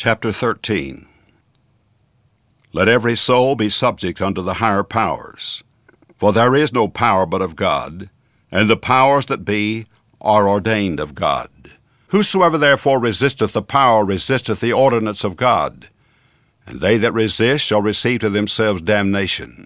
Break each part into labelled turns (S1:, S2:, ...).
S1: Chapter 13. Let every soul be subject unto the higher powers. For there is no power but of God, and the powers that be are ordained of God. Whosoever therefore resisteth the power resisteth the ordinance of God, and they that resist shall receive to themselves damnation.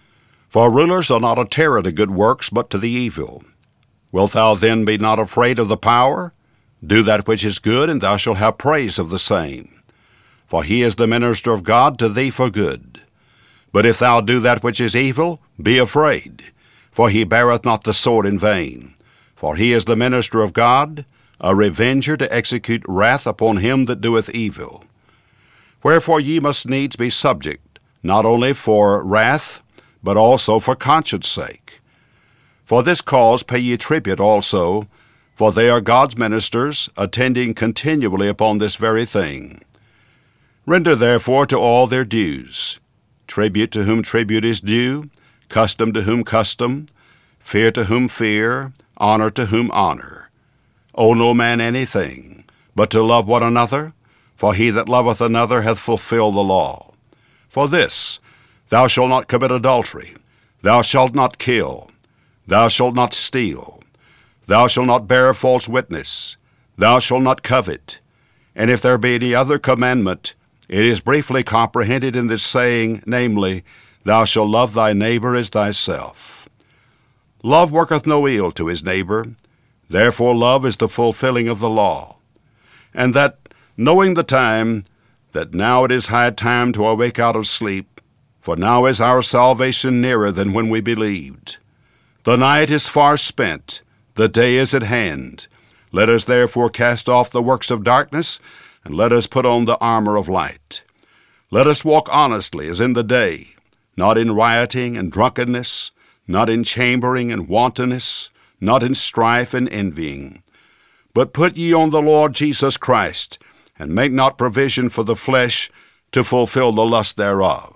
S1: For rulers are not a terror to good works, but to the evil. Wilt thou then be not afraid of the power? Do that which is good, and thou shalt have praise of the same. For he is the minister of God to thee for good. But if thou do that which is evil, be afraid, for he beareth not the sword in vain. For he is the minister of God, a revenger to execute wrath upon him that doeth evil. Wherefore ye must needs be subject, not only for wrath, but also for conscience sake. For this cause pay ye tribute also, for they are God's ministers, attending continually upon this very thing. Render therefore to all their dues, tribute to whom tribute is due, custom to whom custom, fear to whom fear, honor to whom honor. Owe no man anything, but to love one another, for he that loveth another hath fulfilled the law. For this, thou shalt not commit adultery, thou shalt not kill, thou shalt not steal, thou shalt not bear false witness, thou shalt not covet. And if there be any other commandment, it is briefly comprehended in this saying, namely, Thou shalt love thy neighbor as thyself. Love worketh no ill to his neighbor, therefore love is the fulfilling of the law. And that, knowing the time, that now it is high time to awake out of sleep, for now is our salvation nearer than when we believed. The night is far spent, the day is at hand. Let us therefore cast off the works of darkness, and let us put on the armor of light. Let us walk honestly as in the day, not in rioting and drunkenness, not in chambering and wantonness, not in strife and envying. But put ye on the Lord Jesus Christ, and make not provision for the flesh to fulfill the lust thereof.